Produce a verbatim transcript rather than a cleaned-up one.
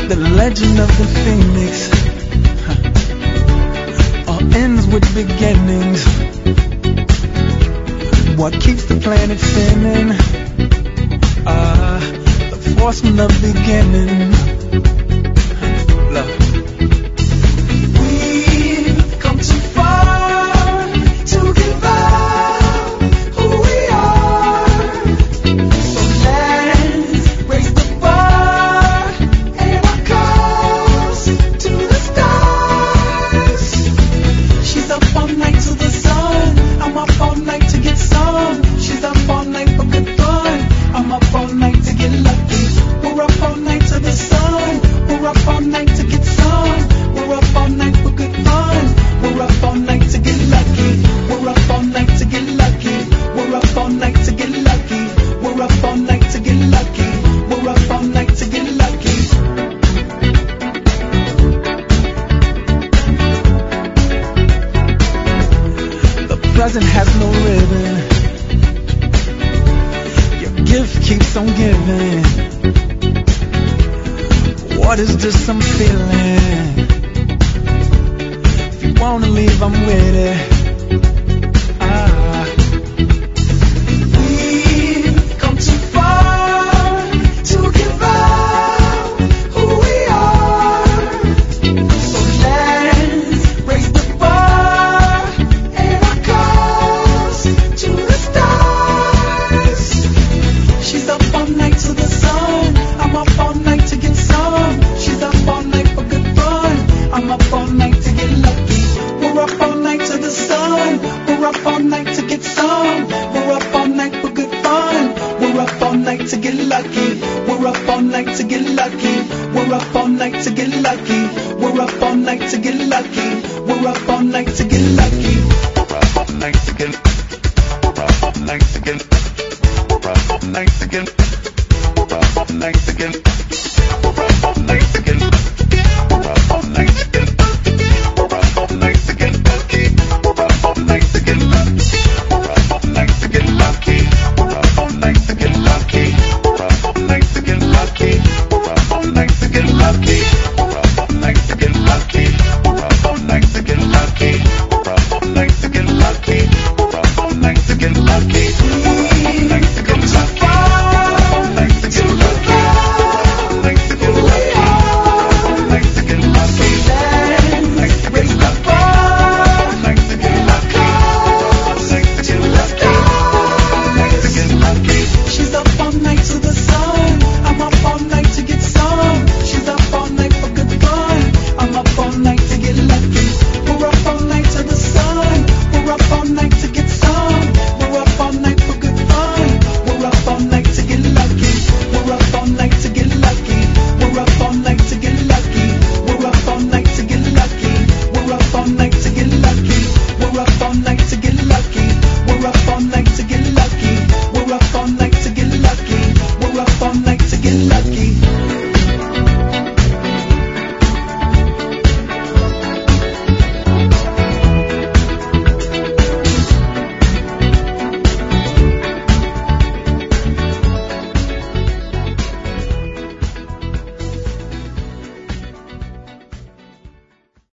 The legend of the phoenix huh. all ends with beginnings. What keeps the planet spinning? Ah, uh, the force from the beginning. Love. We've come too far to give up who we are. So let's raise the bar and our cause to the stars. She's up all night to the sun. I'm up all night to get some. She's up all night for good fun. I'm up all night to get lucky. We're up all night to the sun. We're up all night to get some. We're up all night for good fun. We're up all night to get lucky. We're up all night to get lucky. We're up all night to get lucky. We're up all night to get lucky. We're up all night to get lucky. The present has no ribbon. Your gift keeps on giving. What is this I'm feeling? If you wanna leave, I'm with it. Ah. We've come too far to give up who we are. So let's raise the bar and our cause to the stars. She's up all night to the sun. I'm up all night to get some. She's up all night for good fun. I'm up all night to get lucky. We're up all night to the sun. We're up all night to get some. We're up all night for good fun. We're up all night to get lucky. We're up all night to get lucky. We're up all night to get lucky. We're up all night to get lucky. We're up all night to get lucky. We're up all night to get. We're up all night to get. We're up all night to get. We're up all night to get. We're up all night to get. We're up all night to get. We're up all night to get lucky. We're up all night to get lucky. We're up all night to get lucky. We're up all night to get lucky. We're up all night to get lucky. We're up all night to get lucky.